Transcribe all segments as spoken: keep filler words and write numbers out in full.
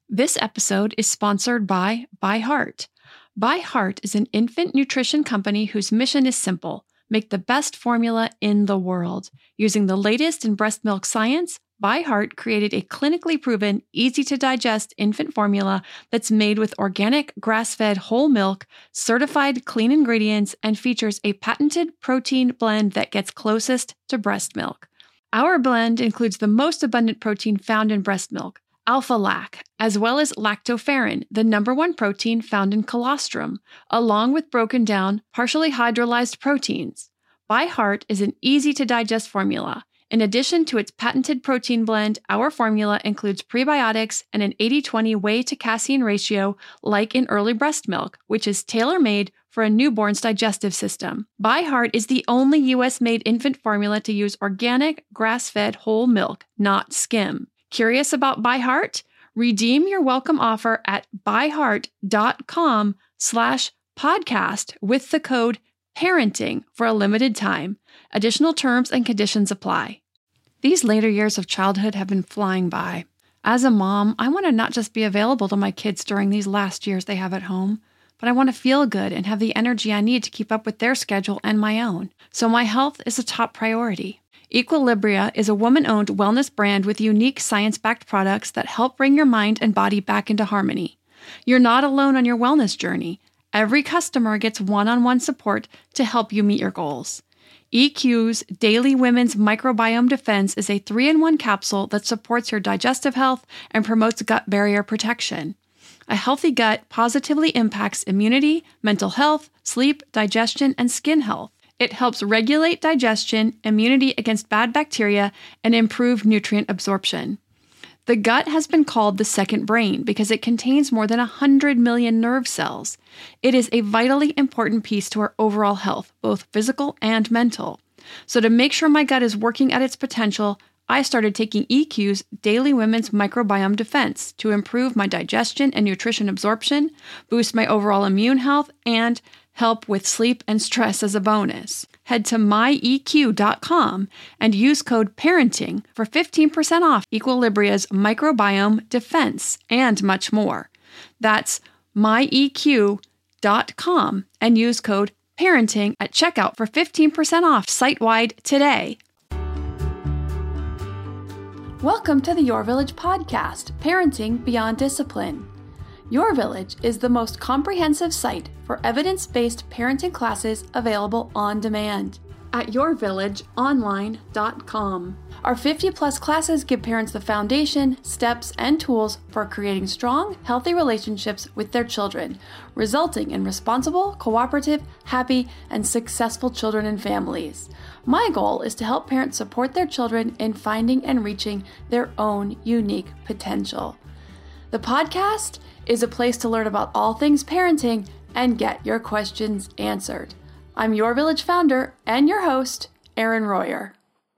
This episode is sponsored by ByHeart. ByHeart is an infant nutrition company whose mission is simple: make the best formula in the world. Using the latest in breast milk science, ByHeart created a clinically proven, easy-to-digest infant formula that's made with organic, grass-fed whole milk, certified clean ingredients, and features a patented protein blend that gets closest to breast milk. Our blend includes the most abundant protein found in breast milk, alpha-lac, as well as lactoferrin, the number one protein found in colostrum, along with broken down, partially hydrolyzed proteins. ByHeart is an easy-to-digest formula. In addition to its patented protein blend, our formula includes prebiotics and an eighty twenty whey to casein ratio like in early breast milk, which is tailor-made for a newborn's digestive system. ByHeart is the only U S-made infant formula to use organic, grass-fed whole milk, not skim. Curious about ByHeart? Redeem your welcome offer at byheart.com slash podcast with the code parenting for a limited time. Additional terms and conditions apply. These later years of childhood have been flying by. As a mom, I want to not just be available to my kids during these last years they have at home, but I want to feel good and have the energy I need to keep up with their schedule and my own. So my health is a top priority. Equilibria is a woman-owned wellness brand with unique science-backed products that help bring your mind and body back into harmony. You're not alone on your wellness journey. Every customer gets one-on-one support to help you meet your goals. E Q's Daily Women's Microbiome Defense is a three in one capsule that supports your digestive health and promotes gut barrier protection. A healthy gut positively impacts immunity, mental health, sleep, digestion, and skin health. It helps regulate digestion, immunity against bad bacteria, and improve nutrient absorption. The gut has been called the second brain because it contains more than one hundred million nerve cells. It is a vitally important piece to our overall health, both physical and mental. So to make sure my gut is working at its potential, I started taking E Q's Daily Women's Microbiome Defense to improve my digestion and nutrition absorption, boost my overall immune health, and help with sleep and stress as a bonus. Head to my E Q dot com and use code PARENTING for fifteen percent off Equilibria's Microbiome Defense and much more. That's my E Q dot com and use code PARENTING at checkout for fifteen percent off site-wide today. Welcome to the Your Village podcast, Parenting Beyond Discipline. Your Village is the most comprehensive site for evidence-based parenting classes available on demand at your village online dot com. Our fifty plus classes give parents the foundation, steps, and tools for creating strong, healthy relationships with their children, resulting in responsible, cooperative, happy, and successful children and families. My goal is to help parents support their children in finding and reaching their own unique potential. The podcast is a place to learn about all things parenting and get your questions answered. I'm Your Village founder and your host, Erin Royer.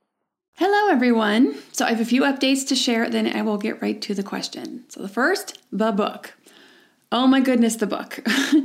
Hello, everyone. So I have a few updates to share, then I will get right to the question. So the first, the book. Oh my goodness, the book.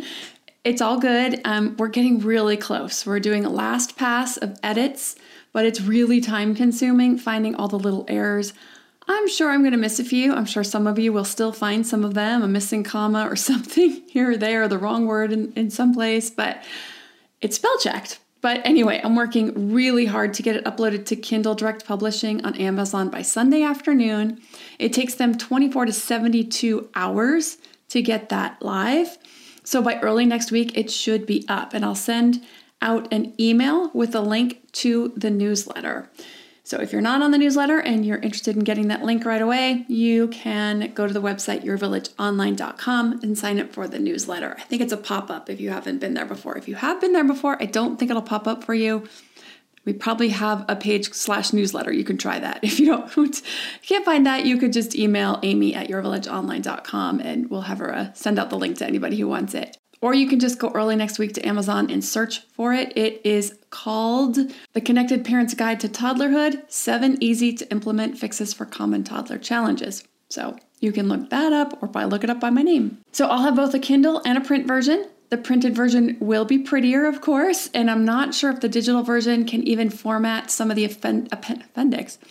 It's all good. Um, we're getting really close. We're doing a last pass of edits, but it's really time consuming finding all the little errors. I'm sure I'm going to miss a few. I'm sure some of you will still find some of them, a missing comma or something here or there, or the wrong word in, in some place, but it's spell checked. But anyway, I'm working really hard to get it uploaded to Kindle Direct Publishing on Amazon by Sunday afternoon. It takes them twenty-four to seventy-two hours to get that live. So by early next week, it should be up, and I'll send out an email with a link to the newsletter. So if you're not on the newsletter and you're interested in getting that link right away, you can go to the website your village online dot com and sign up for the newsletter. I think it's a pop-up if you haven't been there before. If you have been there before, I don't think it'll pop up for you. We probably have a page slash newsletter. You can try that. If you don't, can't find that, you could just email Amy at your village online dot com and we'll have her uh, send out the link to anybody who wants it. Or you can just go early next week to Amazon and search for it. It is called The Connected Parent's Guide to Toddlerhood, Seven Easy to Implement Fixes for Common Toddler Challenges. So you can look that up or by look it up by my name. So I'll have both a Kindle and a print version. The printed version will be prettier, of course, and I'm not sure if the digital version can even format some of the append- appendix.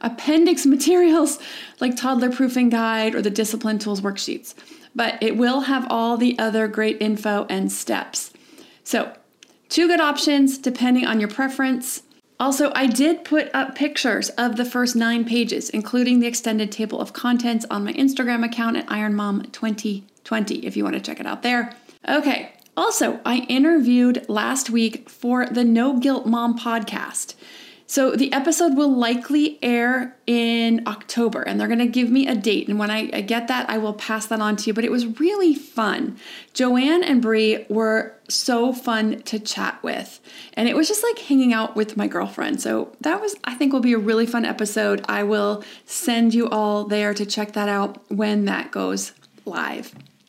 appendix materials like Toddler Proofing Guide or the Discipline Tools worksheets. But it will have all the other great info and steps. So, two good options depending on your preference. Also, I did put up pictures of the first nine pages, including the extended table of contents on my Instagram account at Iron Mom twenty twenty, if you want to check it out there. Okay, also, I interviewed last week for the No Guilt Mom podcast. So the episode will likely air in October, and they're going to give me a date. And when I, I get that, I will pass that on to you. But it was really fun. Joanne and Bree were so fun to chat with. And it was just like hanging out with my girlfriend. So that was, I think, will be a really fun episode. I will send you all there to check that out when that goes live,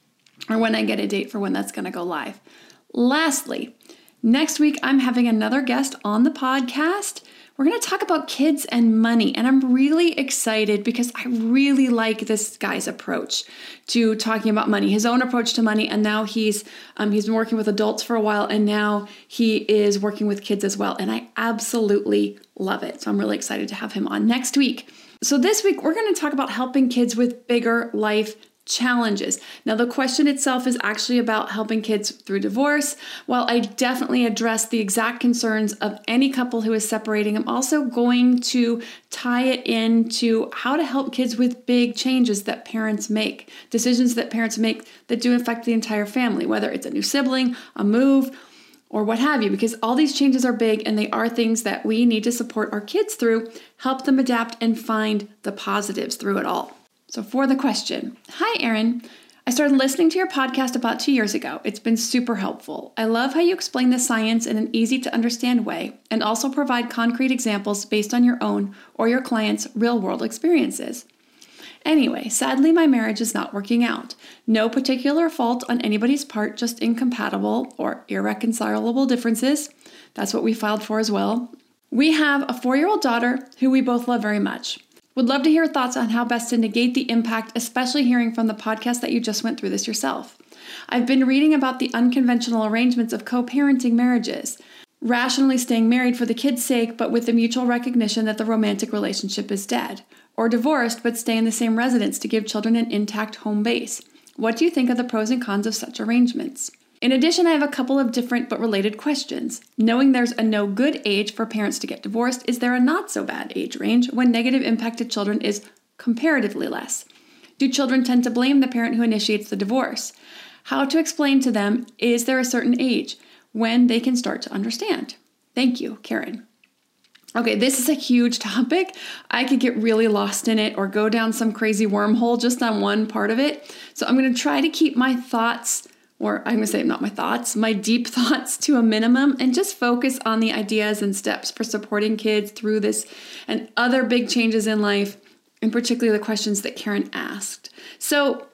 or when I get a date for when that's going to go live. Lastly, next week, I'm having another guest on the podcast. We're going to talk about kids and money, and I'm really excited because I really like this guy's approach to talking about money, his own approach to money, and now he's um, he's been working with adults for a while, and now he is working with kids as well, and I absolutely love it. So I'm really excited to have him on next week. So this week, we're going to talk about helping kids with bigger life challenges. Now, the question itself is actually about helping kids through divorce. While I definitely address the exact concerns of any couple who is separating, I'm also going to tie it into how to help kids with big changes that parents make, decisions that parents make that do affect the entire family, whether it's a new sibling, a move, or what have you, because all these changes are big and they are things that we need to support our kids through, help them adapt and find the positives through it all. So for the question, hi, Erin. I started listening to your podcast about two years ago. It's been super helpful. I love how you explain the science in an easy to understand way and also provide concrete examples based on your own or your clients' real world experiences. Anyway, sadly, my marriage is not working out. No particular fault on anybody's part, just incompatible or irreconcilable differences. That's what we filed for as well. We have a four-year-old daughter who we both love very much. Would love to hear thoughts on how best to negate the impact, especially hearing from the podcast that you just went through this yourself. I've been reading about the unconventional arrangements of co-parenting marriages, rationally staying married for the kids' sake, but with the mutual recognition that the romantic relationship is dead, or divorced but stay in the same residence to give children an intact home base. What do you think of the pros and cons of such arrangements? In addition, I have a couple of different but related questions. Knowing there's a no good age for parents to get divorced, is there a not so bad age range when negative impact to children is comparatively less? Do children tend to blame the parent who initiates the divorce? How to explain to them, is there a certain age when they can start to understand? Thank you, Karen. Okay, this is a huge topic. I could get really lost in it or go down some crazy wormhole just on one part of it. So I'm going to try to keep my thoughts or I'm going to say not my thoughts, my deep thoughts to a minimum, and just focus on the ideas and steps for supporting kids through this and other big changes in life, and particularly the questions that Karen asked. So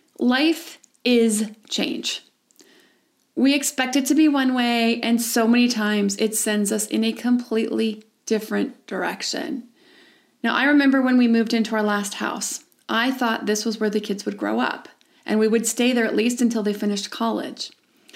life is change. We expect it to be one way, and so many times it sends us in a completely different direction. Now, I remember when we moved into our last house, I thought this was where the kids would grow up, and we would stay there at least until they finished college.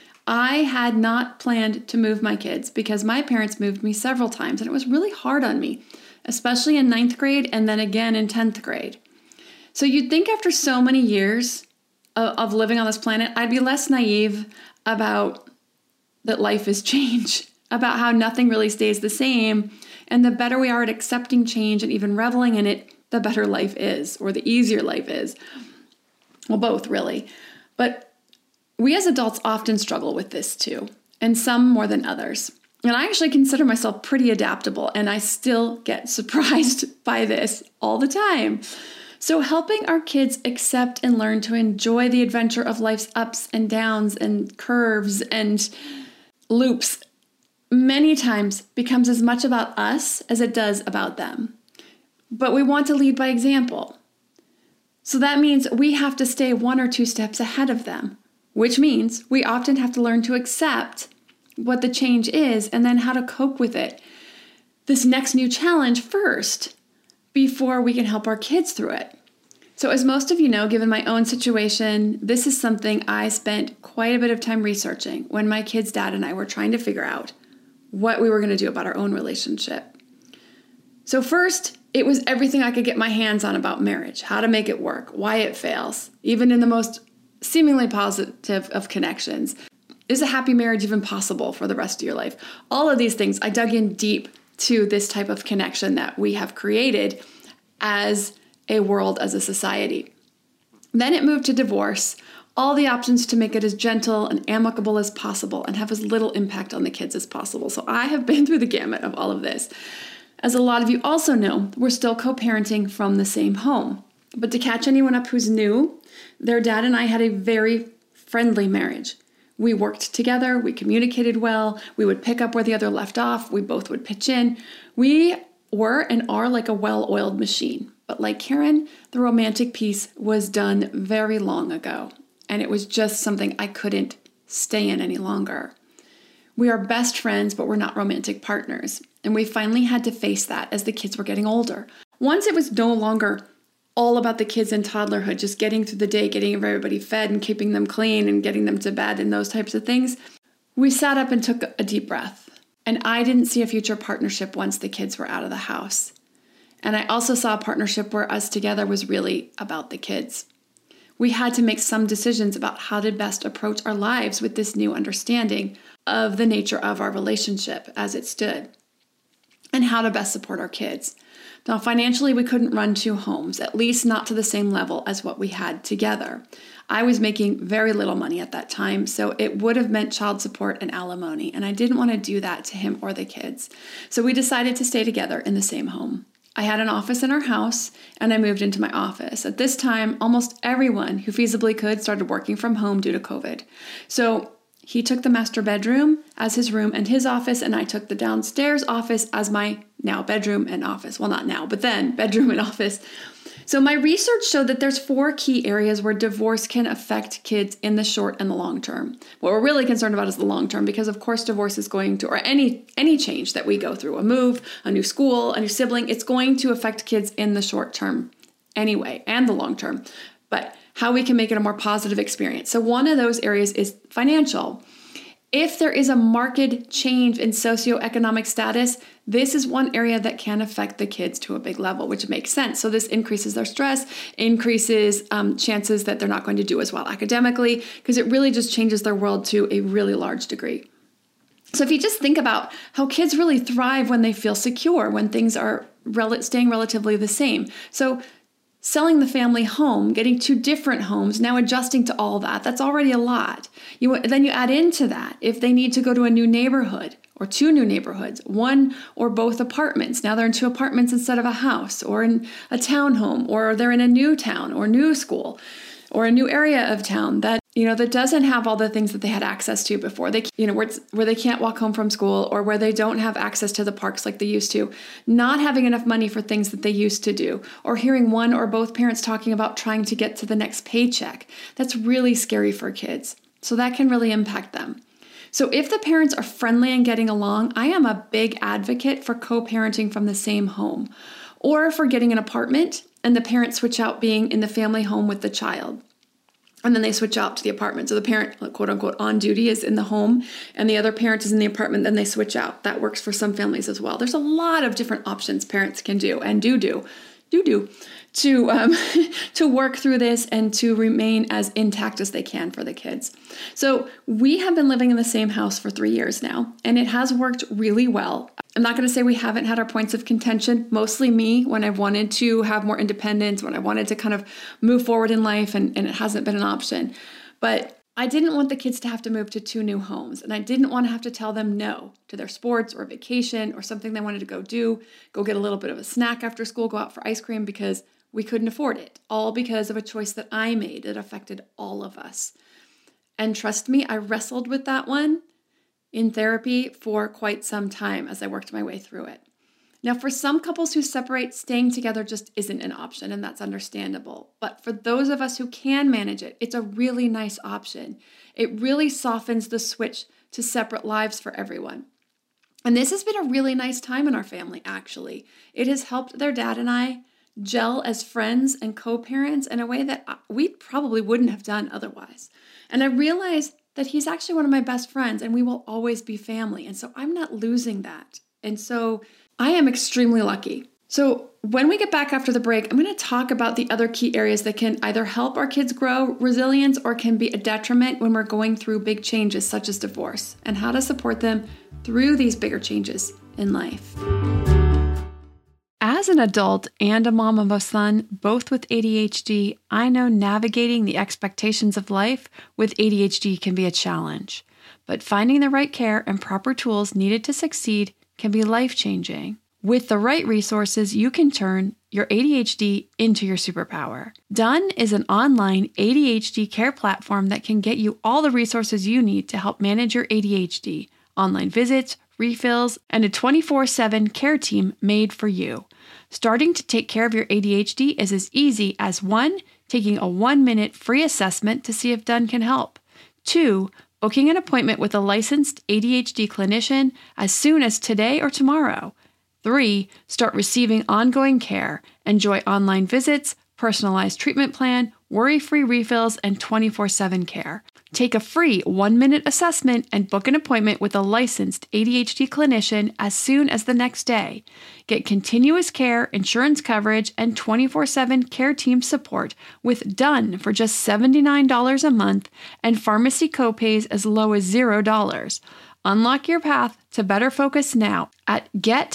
I had not planned to move my kids because my parents moved me several times, and it was really hard on me, especially in ninth grade and then again in tenth grade. So you'd think after so many years of, of living on this planet, I'd be less naive about that life is change, about how nothing really stays the same, and the better we are at accepting change and even reveling in it, the better life is, or the easier life is. Well, both really. But we as adults often struggle with this too, and some more than others. And I actually consider myself pretty adaptable, and I still get surprised by this all the time. So helping our kids accept and learn to enjoy the adventure of life's ups and downs and curves and loops many times becomes as much about us as it does about them. But we want to lead by example. So that means we have to stay one or two steps ahead of them, which means we often have to learn to accept what the change is and then how to cope with it, this next new challenge first, before we can help our kids through it. So as most of you know, given my own situation, this is something I spent quite a bit of time researching when my kids' dad and I were trying to figure out what we were going to do about our own relationship. So first, It was everything I could get my hands on about marriage, how to make it work, why it fails, even in the most seemingly positive of connections. Is a happy marriage even possible for the rest of your life? All of these things, I dug in deep to this type of connection that we have created as a world, as a society. Then it moved to divorce, all the options to make it as gentle and amicable as possible and have as little impact on the kids as possible. So I have been through the gamut of all of this. As a lot of you also know, we're still co-parenting from the same home. But to catch anyone up who's new, their dad and I had a very friendly marriage. We worked together, we communicated well, we would pick up where the other left off, we both would pitch in. We were and are like a well-oiled machine. But like Karen, the romantic piece was done very long ago, and it was just something I couldn't stay in any longer. We are best friends, but we're not romantic partners. And we finally had to face that as the kids were getting older. Once it was no longer all about the kids in toddlerhood, just getting through the day, getting everybody fed and keeping them clean and getting them to bed and those types of things, we sat up and took a deep breath. And I didn't see a future partnership once the kids were out of the house. And I also saw a partnership where us together was really about the kids. We had to make some decisions about how to best approach our lives with this new understanding of the nature of our relationship as it stood, and how to best support our kids. Now, financially, we couldn't run two homes, at least not to the same level as what we had together. I was making very little money at that time, so it would have meant child support and alimony, and I didn't want to do that to him or the kids. So we decided to stay together in the same home. I had an office in our house, and I moved into my office. At this time, almost everyone who feasibly could started working from home due to COVID. So he took the master bedroom as his room and his office, and I took the downstairs office as my now bedroom and office. Well, not now, but then bedroom and office. So my research showed that there's four key areas where divorce can affect kids in the short and the long term. What we're really concerned about is the long term, because of course divorce is going to, or any any change that we go through, a move, a new school, a new sibling, it's going to affect kids in the short term anyway, and the long term. But how we can make it a more positive experience. So one of those areas is financial. If there is a marked change in socioeconomic status, this is one area that can affect the kids to a big level, which makes sense. So this increases their stress, increases um, chances that they're not going to do as well academically, because it really just changes their world to a really large degree. So if you just think about how kids really thrive when they feel secure, when things are rel- staying relatively the same. So selling the family home, getting two different homes, now adjusting to all that, that's already a lot. You then you add into that, if they need to go to a new neighborhood or two new neighborhoods, one or both apartments. Now they're in two apartments instead of a house, or in a townhome, or they're in a new town or new school or a new area of town that, you know, that doesn't have all the things that they had access to before. They, you know, where, it's, where they can't walk home from school, or where they don't have access to the parks like they used to, not having enough money for things that they used to do, or hearing one or both parents talking about trying to get to the next paycheck. That's really scary for kids. So that can really impact them. So if the parents are friendly and getting along, I am a big advocate for co-parenting from the same home, or for getting an apartment and the parents switch out being in the family home with the child. And then they switch out to the apartment. So the parent, quote unquote, on duty is in the home and the other parent is in the apartment, then they switch out. That works for some families as well. There's a lot of different options parents can do and do do, do do, to, um, to work through this and to remain as intact as they can for the kids. So we have been living in the same house for three years now, and it has worked really well. I'm not going to say we haven't had our points of contention, mostly me when I've wanted to have more independence, when I wanted to kind of move forward in life, and, and it hasn't been an option. But I didn't want the kids to have to move to two new homes, and I didn't want to have to tell them no to their sports or vacation or something they wanted to go do, go get a little bit of a snack after school, go out for ice cream, because we couldn't afford it, all because of a choice that I made that affected all of us. And trust me, I wrestled with that one in therapy for quite some time as I worked my way through it. Now, for some couples who separate, staying together just isn't an option, and that's understandable. But for those of us who can manage it, it's a really nice option. It really softens the switch to separate lives for everyone. And this has been a really nice time in our family, actually. It has helped their dad and I gel as friends and co-parents in a way that we probably wouldn't have done otherwise. And I realized that he's actually one of my best friends, and we will always be family. And so I'm not losing that. And so I am extremely lucky So when we get back after the break, I'm going to talk about the other key areas that can either help our kids grow resilience or can be a detriment when we're going through big changes such as divorce, and how to support them through these bigger changes in life. As an adult and a mom of a son, both with A D H D, I know navigating the expectations of life with A D H D can be a challenge. But finding the right care and proper tools needed to succeed can be life-changing. With the right resources, you can turn your A D H D into your superpower. Done is an online A D H D care platform that can get you all the resources you need to help manage your A D H D, online visits, refills, and a twenty-four seven care team made for you. Starting to take care of your A D H D is as easy as one, taking a one-minute free assessment to see if Done can help. Two, booking an appointment with a licensed A D H D clinician as soon as today or tomorrow. Three, start receiving ongoing care. Enjoy online visits, personalized treatment plan, worry-free refills, and twenty-four seven care. Take a free one-minute assessment and book an appointment with a licensed A D H D clinician as soon as the next day. Get continuous care, insurance coverage, and twenty-four seven care team support with Done for just seventy-nine dollars a month and pharmacy copays as low as zero dollars. Unlock your path to better focus now at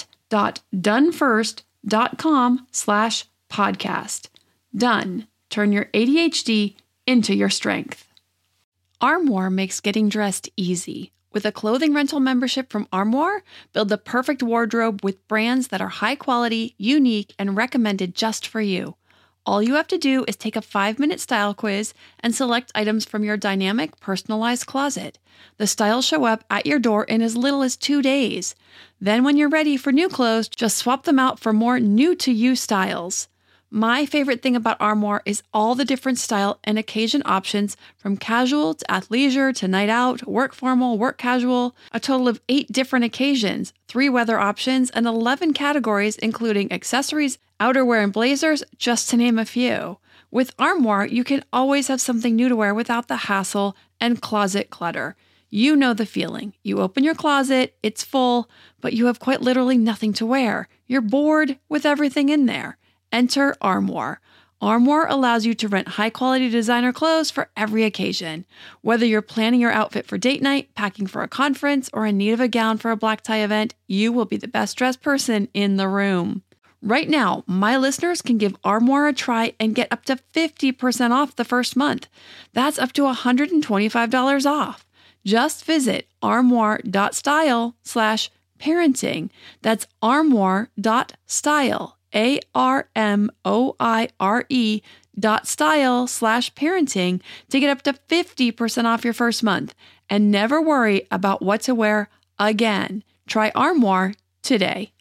get.donefirst.com slash podcast. Done. Turn your A D H D into your strength. Armoire makes getting dressed easy. With a clothing rental membership from Armoire, build the perfect wardrobe with brands that are high quality, unique, and recommended just for you. All you have to do is take a five-minute style quiz and select items from your dynamic, personalized closet. The styles show up at your door in as little as two days. Then when you're ready for new clothes, just swap them out for more new-to-you styles. My favorite thing about Armoire is all the different style and occasion options, from casual to athleisure to night out, work formal, work casual, a total of eight different occasions, three weather options, and eleven categories including accessories, outerwear, and blazers, just to name a few. With Armoire, you can always have something new to wear without the hassle and closet clutter. You know the feeling. You open your closet, it's full, but you have quite literally nothing to wear. You're bored with everything in there. Enter Armoire. Armoire allows you to rent high-quality designer clothes for every occasion. Whether you're planning your outfit for date night, packing for a conference, or in need of a gown for a black tie event, you will be the best-dressed person in the room. Right now, my listeners can give Armoire a try and get up to fifty percent off the first month. That's up to one hundred twenty-five dollars off. Just visit armoire.style slash parenting. That's armoire.style. A R M O I R E dot style slash parenting to get up to fifty percent off your first month and never worry about what to wear again. Try Armoire today.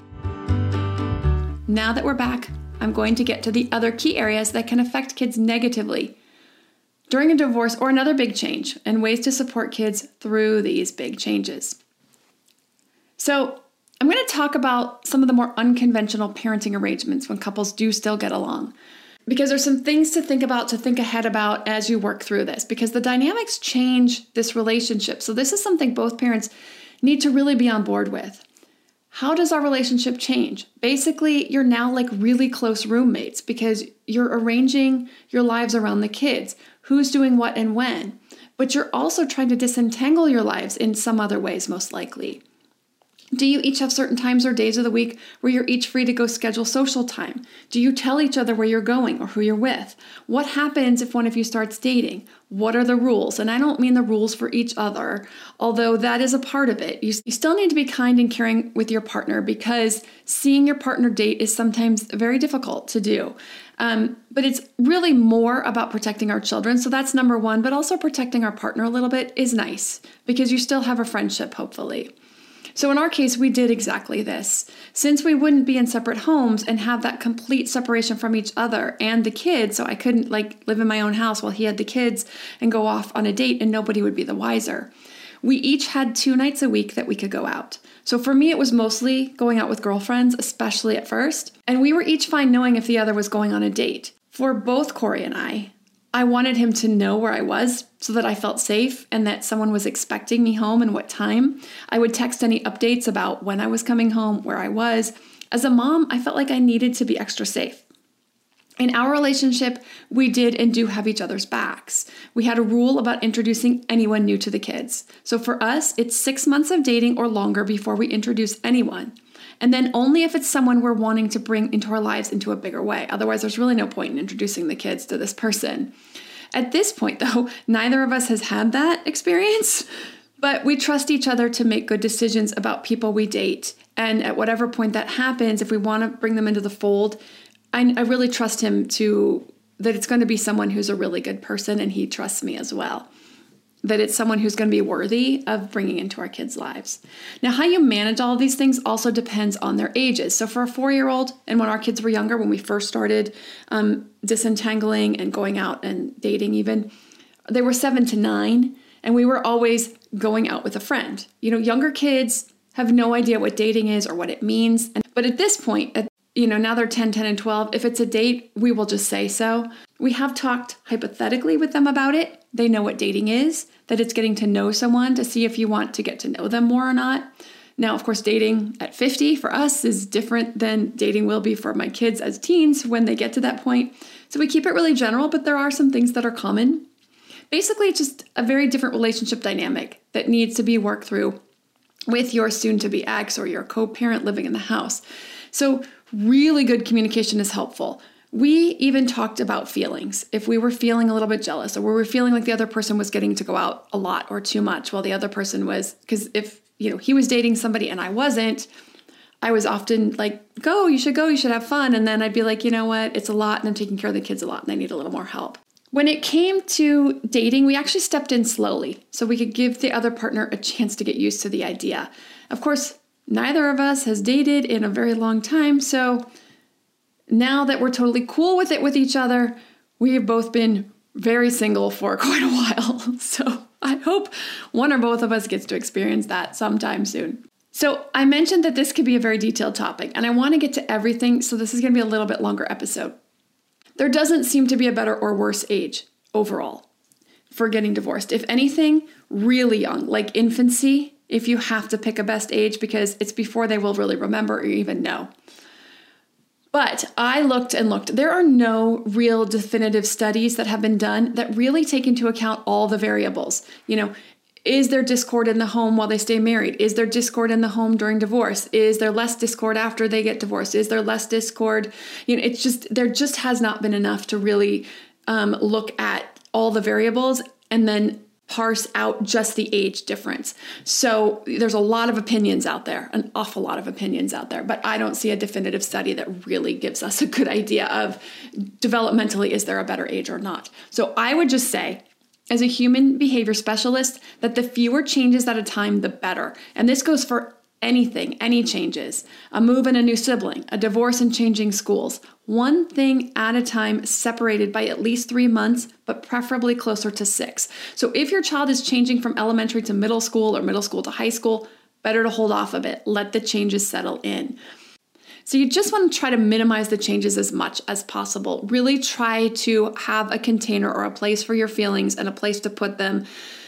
Now that we're back, I'm going to get to the other key areas that can affect kids negatively during a divorce or another big change, and ways to support kids through these big changes. So, I'm going to talk about some of the more unconventional parenting arrangements when couples do still get along, because there's some things to think about, to think ahead about as you work through this, because the dynamics change this relationship. So this is something both parents need to really be on board with. How does our relationship change? Basically, you're now like really close roommates because you're arranging your lives around the kids, who's doing what and when, but you're also trying to disentangle your lives in some other ways, most likely. Do you each have certain times or days of the week where you're each free to go schedule social time? Do you tell each other where you're going or who you're with? What happens if one of you starts dating? What are the rules? And I don't mean the rules for each other, although that is a part of it. You, you still need to be kind and caring with your partner, because seeing your partner date is sometimes very difficult to do. Um, but it's really more about protecting our children. So that's number one, but also protecting our partner a little bit is nice because you still have a friendship, hopefully. So in our case, we did exactly this. Since we wouldn't be in separate homes and have that complete separation from each other and the kids, so I couldn't like live in my own house while he had the kids and go off on a date and nobody would be the wiser. We each had two nights a week that we could go out. So for me, it was mostly going out with girlfriends, especially at first. And we were each fine knowing if the other was going on a date. For both Corey and I, I wanted him to know where I was so that I felt safe and that someone was expecting me home and what time. I would text any updates about when I was coming home, where I was, As a mom, I felt like I needed to be extra safe. In our relationship, we did and do have each other's backs. We had a rule about introducing anyone new to the kids. So for us, it's six months of dating or longer before we introduce anyone. And then only if it's someone we're wanting to bring into our lives into a bigger way. Otherwise, there's really no point in introducing the kids to this person. At this point, though, neither of us has had that experience, but we trust each other to make good decisions about people we date. And at whatever point that happens, if we want to bring them into the fold, I, I really trust him to, that it's going to be someone who's a really good person, and he trusts me as well. That it's someone who's going to be worthy of bringing into our kids' lives. Now, how you manage all of these things also depends on their ages. So for a four-year-old, and when our kids were younger, when we first started um, disentangling and going out and dating even, they were seven to nine, and we were always going out with a friend. You know, younger kids have no idea what dating is or what it means. And, but at this point, at, you know, now they're ten, ten, and twelve. If it's a date, we will just say so. We have talked hypothetically with them about it. They know what dating is, that it's getting to know someone to see if you want to get to know them more or not. Now, of course, dating at fifty for us is different than dating will be for my kids as teens when they get to that point. So we keep it really general, but there are some things that are common. Basically, it's just a very different relationship dynamic that needs to be worked through with your soon-to-be ex or your co-parent living in the house. So really good communication is helpful. We even talked about feelings. If we were feeling a little bit jealous, or we were feeling like the other person was getting to go out a lot or too much while the other person was, because if, you know, he was dating somebody and I wasn't, I was often like, go, you should go, you should have fun. And then I'd be like, you know what, it's a lot and I'm taking care of the kids a lot and I need a little more help. When it came to dating, we actually stepped in slowly so we could give the other partner a chance to get used to the idea. Of course, neither of us has dated in a very long time, so now that we're totally cool with it with each other, we have both been very single for quite a while. So I hope one or both of us gets to experience that sometime soon. So I mentioned that this could be a very detailed topic, and I want to get to everything, so this is going to be a little bit longer episode. There doesn't seem to be a better or worse age overall for getting divorced. If anything, really young, like infancy, if you have to pick a best age, because it's before they will really remember or even know. But I looked and looked. There are no real definitive studies that have been done that really take into account all the variables. You know, is there discord in the home while they stay married? Is there discord in the home during divorce? Is there less discord after they get divorced? Is there less discord? You know, it's just, there just has not been enough to really um, look at all the variables and then parse out just the age difference. So there's a lot of opinions out there, an awful lot of opinions out there, but I don't see a definitive study that really gives us a good idea of developmentally, is there a better age or not? So I would just say, as a human behavior specialist, that the fewer changes at a time, the better. And this goes for anything, any changes, a move and a new sibling, a divorce and changing schools, one thing at a time, separated by at least three months, but preferably closer to six. So if your child is changing from elementary to middle school or middle school to high school, better to hold off a bit, let the changes settle in. So you just want to try to minimize the changes as much as possible. Really try to have a container or a place for your feelings and a place to put them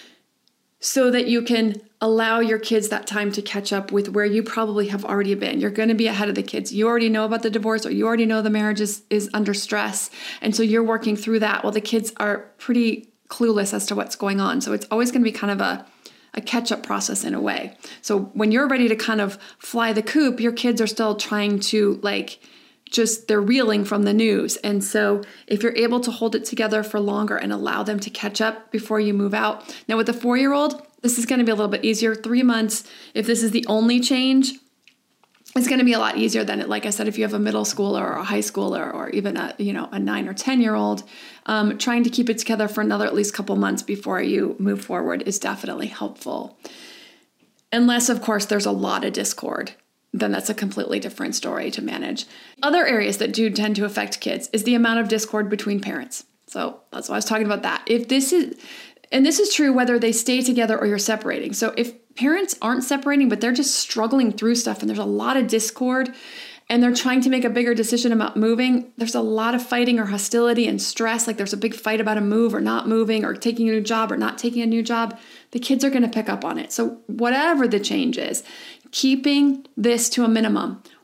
so that you can allow your kids that time to catch up with where you probably have already been. You're going to be ahead of the kids. You already know about the divorce, or you already know the marriage is, is under stress. And so you're working through that while the kids are pretty clueless as to what's going on. So it's always going to be kind of a, a catch-up process in a way. So when you're ready to kind of fly the coop, your kids are still trying to like, just they're reeling from the news. And so if you're able to hold it together for longer and allow them to catch up before you move out. Now with a four-year-old, this is going to be a little bit easier. Three months, if this is the only change, it's going to be a lot easier than it. Like I said, if you have a middle schooler or a high schooler or even a, you know, a nine or ten year old, um, trying to keep it together for another at least couple months before you move forward is definitely helpful. Unless, of course, there's a lot of discord. Then that's a completely different story to manage. Other areas that do tend to affect kids is the amount of discord between parents. So that's why I was talking about that. If this is, and this is true whether they stay together or you're separating. So if parents aren't separating, but they're just struggling through stuff and there's a lot of discord and they're trying to make a bigger decision about moving, there's a lot of fighting or hostility and stress. Like there's a big fight about a move or not moving or taking a new job or not taking a new job. The kids are going to pick up on it. So whatever the change is, keeping this to a minimum.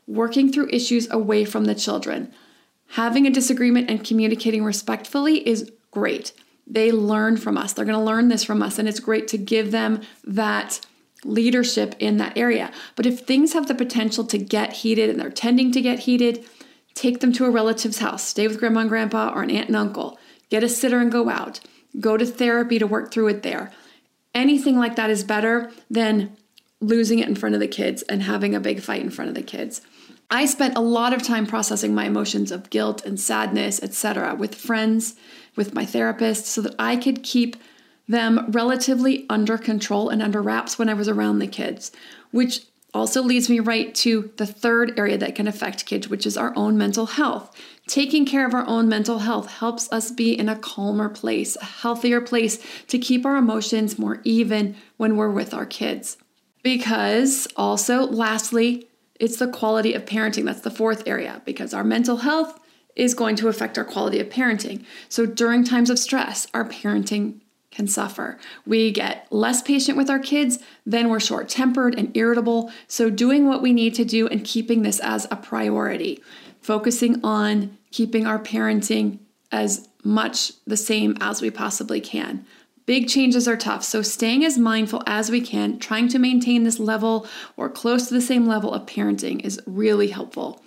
working through issues away from the children. Having a disagreement and communicating respectfully is great. They learn from us. They're going to learn this from us, and it's great to give them that leadership in that area. But if things have the potential to get heated and they're tending to get heated, take them to a relative's house. Stay with grandma and grandpa or an aunt and uncle. Get a sitter and go out. Go to therapy to work through it there. Anything like that is better than losing it in front of the kids and having a big fight in front of the kids. I spent a lot of time processing my emotions of guilt and sadness, et cetera, with friends, with my therapist, so that I could keep them relatively under control and under wraps when I was around the kids, which also leads me right to the third area that can affect kids, which is our own mental health. Taking care of our own mental health helps us be in a calmer place, a healthier place to keep our emotions more even when we're with our kids. Because also, lastly, it's the quality of parenting. That's the fourth area, because our mental health is going to affect our quality of parenting. So during times of stress, our parenting can suffer. We get less patient with our kids, then we're short-tempered and irritable. So doing what we need to do and keeping this as a priority, focusing on keeping our parenting as much the same as we possibly can. Big changes are tough, so staying as mindful as we can, trying to maintain this level or close to the same level of parenting is really helpful.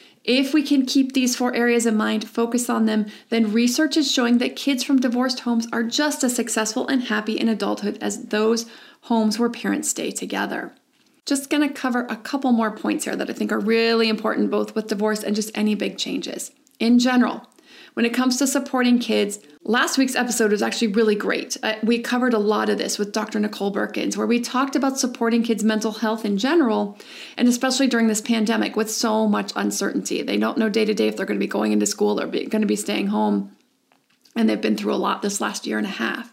If we can keep these four areas in mind, focus on them, then research is showing that kids from divorced homes are just as successful and happy in adulthood as those homes where parents stay together. Just going to cover a couple more points here that I think are really important, both with divorce and just any big changes. In general, when it comes to supporting kids, last week's episode was actually really great. Uh, we covered a lot of this with Doctor Nicole Berkins, where we talked about supporting kids' mental health in general, and especially during this pandemic with so much uncertainty. They don't know day to day if they're going to be going into school or be, going to be staying home, and they've been through a lot this last year and a half.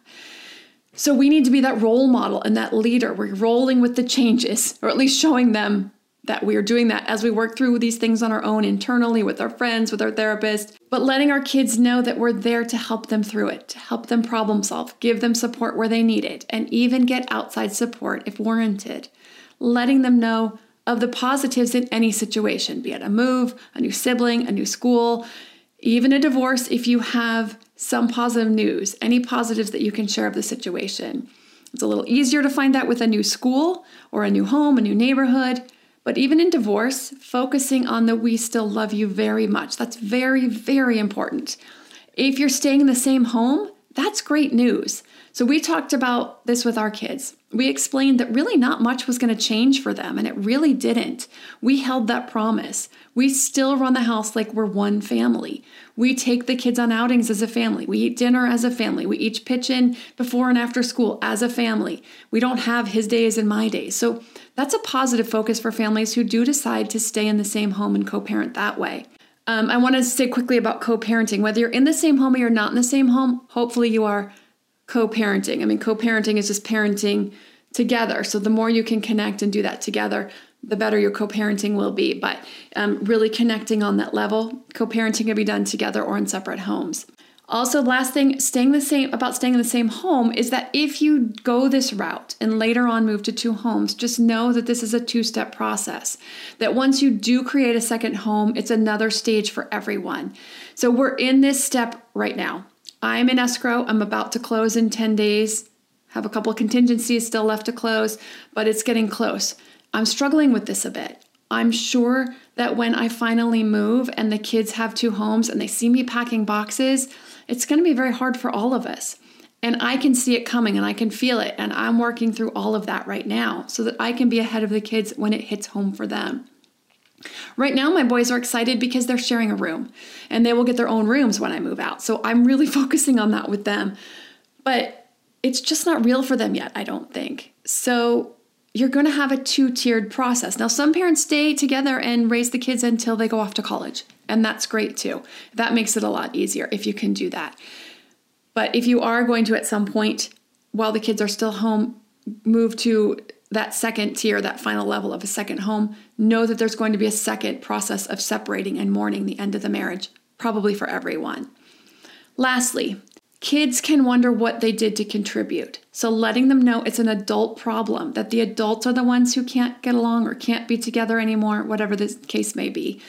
So we need to be that role model and that leader. We're rolling with the changes, or at least showing them that we are doing that as we work through these things on our own internally with our friends, with our therapist, but letting our kids know that we're there to help them through it, to help them problem solve, give them support where they need it, and even get outside support if warranted. Letting them know of the positives in any situation, be it a move, a new sibling, a new school, even a divorce. If you have some positive news, any positives that you can share of the situation. It's a little easier to find that with a new school or a new home, a new neighborhood. But even in divorce, focusing on that we still love you very much. That's very, very important. If you're staying in the same home, that's great news. So we talked about this with our kids. We explained that really not much was going to change for them, and it really didn't. We held that promise. We still run the house like we're one family. We take the kids on outings as a family. We eat dinner as a family. We each pitch in before and after school as a family. We don't have his days and my days. So that's a positive focus for families who do decide to stay in the same home and co-parent that way. Um, I want to say quickly about co-parenting. Whether you're in the same home or you're not in the same home, hopefully you are co-parenting. I mean, co-parenting is just parenting together. So the more you can connect and do that together, the better your co-parenting will be. But um, really connecting on that level, co-parenting can be done together or in separate homes. Also, last thing, staying the same about staying in the same home is that if you go this route and later on move to two homes, just know that this is a two-step process. That once you do create a second home, it's another stage for everyone. So we're in this step right now. I'm in escrow. I'm about to close in ten days. Have a couple of contingencies still left to close, but it's getting close. I'm struggling with this a bit. I'm sure that when I finally move and the kids have two homes and they see me packing boxes, it's going to be very hard for all of us. And I can see it coming and I can feel it. And I'm working through all of that right now so that I can be ahead of the kids when it hits home for them. Right now, my boys are excited because they're sharing a room and they will get their own rooms when I move out. So I'm really focusing on that with them. But it's just not real for them yet, I don't think. So you're going to have a two-tiered process. Now, some parents stay together and raise the kids until they go off to college, and that's great too. That makes it a lot easier if you can do that. But if you are going to, at some point, while the kids are still home, move to that second tier, that final level of a second home, know that there's going to be a second process of separating and mourning the end of the marriage, probably for everyone. Lastly, kids can wonder what they did to contribute. So letting them know it's an adult problem, that the adults are the ones who can't get along or can't be together anymore, whatever the case may be.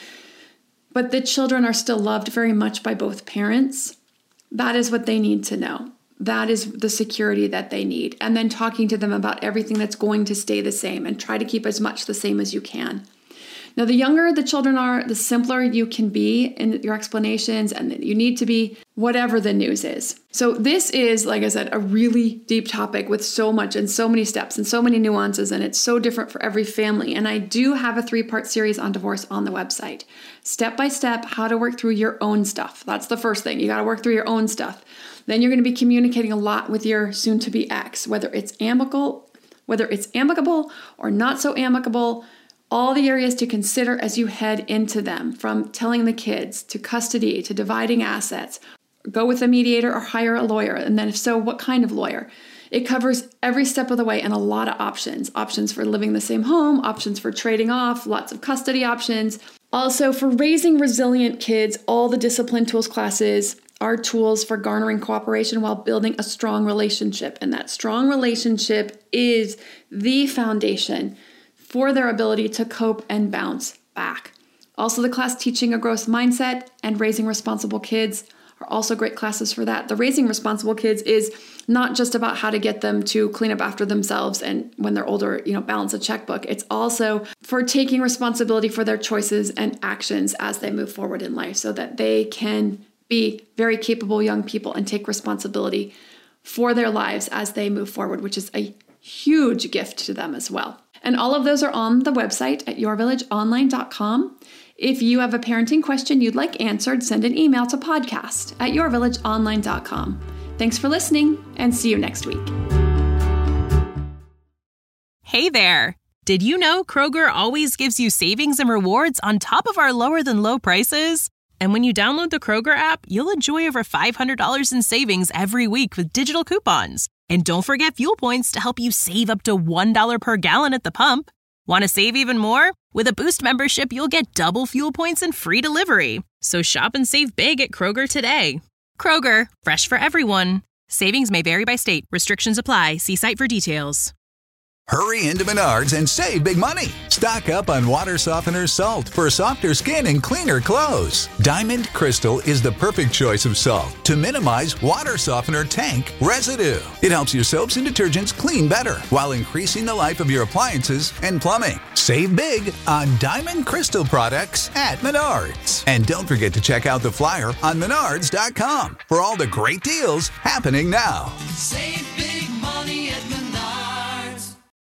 But the children are still loved very much by both parents. That is what they need to know. That is the security that they need. And then talking to them about everything that's going to stay the same and try to keep as much the same as you can. Now, the younger the children are, the simpler you can be in your explanations, and you need to be whatever the news is. So this is, like I said, a really deep topic with so much and so many steps and so many nuances, and it's so different for every family. And I do have a three-part series on divorce on the website. Step by step, how to work through your own stuff. That's the first thing. You got to work through your own stuff. Then you're going to be communicating a lot with your soon-to-be ex, whether it's amicable, whether it's amicable or not so amicable. All the areas to consider as you head into them, from telling the kids to custody to dividing assets. Go with a mediator or hire a lawyer. And then if so, what kind of lawyer? It covers every step of the way and a lot of options. Options for living in the same home, options for trading off, lots of custody options. Also for raising resilient kids, all the discipline tools classes are tools for garnering cooperation while building a strong relationship. And that strong relationship is the foundation for their ability to cope and bounce back. Also, the class Teaching a Growth Mindset and Raising Responsible Kids are also great classes for that. The Raising Responsible Kids is not just about how to get them to clean up after themselves and when they're older, you know, balance a checkbook. It's also for taking responsibility for their choices and actions as they move forward in life so that they can be very capable young people and take responsibility for their lives as they move forward, which is a huge gift to them as well. And all of those are on the website at your village online dot com. If you have a parenting question you'd like answered, send an email to podcast at your village online dot com. Thanks for listening, and see you next week. Hey there! Did you know Kroger always gives you savings and rewards on top of our lower than low prices? And when you download the Kroger app, you'll enjoy over five hundred dollars in savings every week with digital coupons. And don't forget fuel points to help you save up to one dollar per gallon at the pump. Want to save even more? With a Boost membership, you'll get double fuel points and free delivery. So shop and save big at Kroger today. Kroger, fresh for everyone. Savings may vary by state. Restrictions apply. See site for details. Hurry into Menards and save big money. Stock up on water softener salt for softer skin and cleaner clothes. Diamond Crystal is the perfect choice of salt to minimize water softener tank residue. It helps your soaps and detergents clean better while increasing the life of your appliances and plumbing. Save big on Diamond Crystal products at Menards. And don't forget to check out the flyer on menards dot com for all the great deals happening now. Save